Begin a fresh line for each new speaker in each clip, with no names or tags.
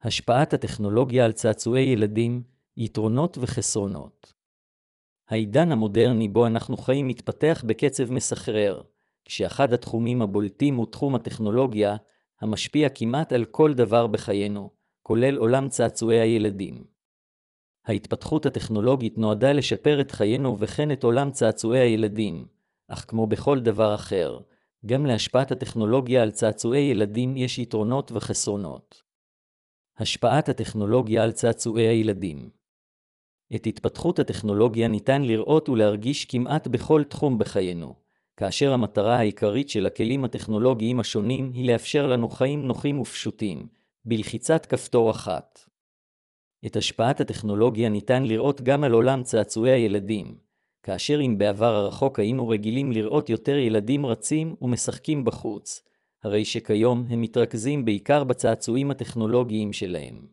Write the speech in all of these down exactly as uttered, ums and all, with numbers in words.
השפעת הטכנולוגיה על צעצועי ילדים, יתרונות וחסרונות. העידן המודרני בו אנחנו חיים מתפתח בקצב מסחרר, כשאחד התחומים הבולטים הוא תחום הטכנולוגיה, המשפיע כמעט על כל דבר בחיינו, כולל עולם צעצועי הילדים. ההתפתחות הטכנולוגית נועדה לשפר את חיינו וכן את עולם צעצועי הילדים, אך כמו בכל דבר אחר, גם להשפעת הטכנולוגיה על צעצועי ילדים יש יתרונות וחסרונות. השפעת הטכנולוגיה על צעצועי הילדים. את התפתחות הטכנולוגיה ניתן לראות ולהרגיש כמעט בכל תחום בחיינו, כאשר המטרה העיקרית של הכלים הטכנולוגיים השונים היא לאפשר לנו חיים נוחים ופשוטים, בלחיצת כפתור אחת. את השפעת הטכנולוגיה ניתן לראות גם על עולם צעצועי הילדים, כאשר אם בעבר הרחוק היינו רגילים לראות יותר ילדים רצים ומשחקים בחוץ, הרי שכיום הם מתרכזים בעיקר בצעצועים הטכנולוגיים שלהם.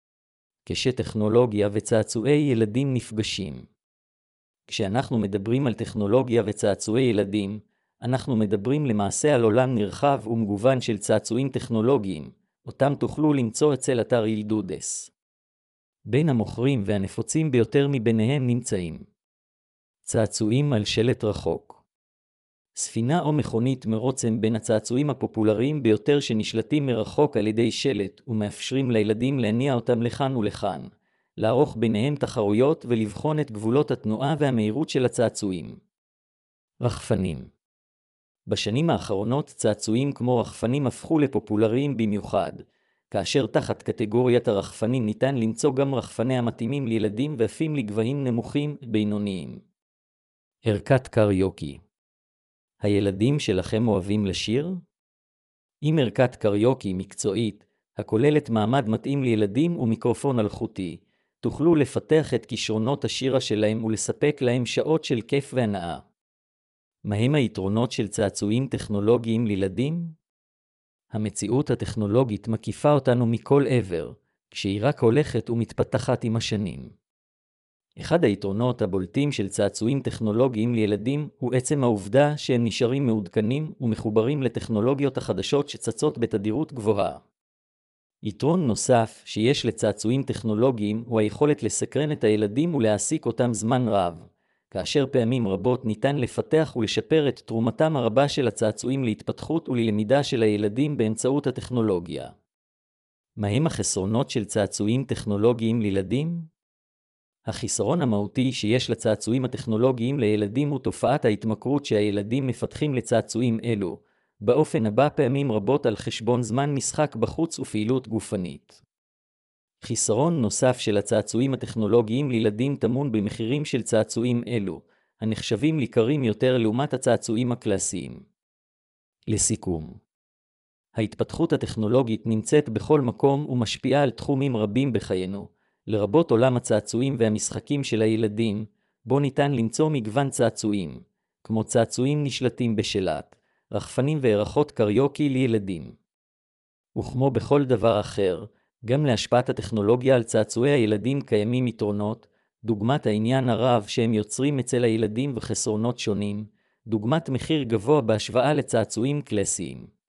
כשטכנולוגיה וצעצועי ילדים נפגשים. כשאנחנו מדברים על טכנולוגיה וצעצועי ילדים, אנחנו מדברים למעשה על עולם נרחב ומגוון של צעצועים טכנולוגיים, אותם תוכלו למצוא אצל אתר ילדודס. בין המוכרים והנפוצים ביותר מביניהם נמצאים צעצועים על שלט רחוק. ספינה או מכונית מרוץ הם בין הצעצועים הפופולריים ביותר שנשלטים מרחוק על ידי שלט ומאפשרים לילדים להניע אותם לכאן ולכאן, לערוך ביניהם תחרויות ולבחון את גבולות התנועה והמהירות של הצעצועים. רחפנים. בשנים האחרונות צעצועים כמו רחפנים הפכו לפופולריים במיוחד, כאשר תחת קטגוריית הרחפנים ניתן למצוא גם רחפני המתאימים לילדים ואפים לגבהים נמוכים בינוניים. ערכת קריוקי. הילדים שלכם אוהבים לשיר? עם ערכת קריוקי מקצועית, הכוללת מעמד מתאים לילדים ומיקרופון אלחוטי, תוכלו לפתח את כישרונות השירה שלהם ולספק להם שעות של כיף והנאה. מהם היתרונות של צעצועים טכנולוגיים לילדים? המציאות הטכנולוגית מקיפה אותנו מכל עבר, כשהיא רק הולכת ומתפתחת עם השנים. אחד היתרונות הבולטים של צעצועים טכנולוגיים לילדים הוא עצם העובדה שהם נשארים מעודכנים ומחוברים לטכנולוגיות החדשות שצצות בתדירות גבוהה. יתרון נוסף שיש לצעצועים טכנולוגיים הוא היכולת לסקרן את הילדים ולהעסיק אותם זמן רב, כאשר פעמים רבות ניתן לפתח ולשפר את תרומתם הרבה של הצעצועים להתפתחות וללמידה של הילדים באמצעות הטכנולוגיה. מהם החסרונות של צעצועים טכנולוגיים לילדים? החיסרון המהותי שיש לצעצועים הטכנולוגיים לילדים הוא תופעת ההתמכרות שהילדים מפתחים לצעצועים אלו, באופן הבא פעמים רבות על חשבון זמן משחק בחוץ ופעילות גופנית. חיסרון נוסף של הצעצועים הטכנולוגיים לילדים טמון במחירים של צעצועים אלו, הנחשבים יקרים יותר לעומת הצעצועים הקלאסיים. לסיכום, ההתפתחות הטכנולוגית נמצאת בכל מקום ומשפיעה על תחומים רבים בחיינו, לרבות עולם הצעצועים והמשחקים של הילדים, בו ניתן למצוא מגוון צעצועים, כמו צעצועים נשלטים בשלט, רחפנים וערכות קריוקי לילדים. וכמו בכל דבר אחר, גם להשפעת הטכנולוגיה על צעצועי הילדים קיימים יתרונות, דוגמת העניין הרב שהם יוצרים אצל הילדים וחסרונות שונים, דוגמת מחיר גבוה בהשוואה לצעצועים קלאסיים.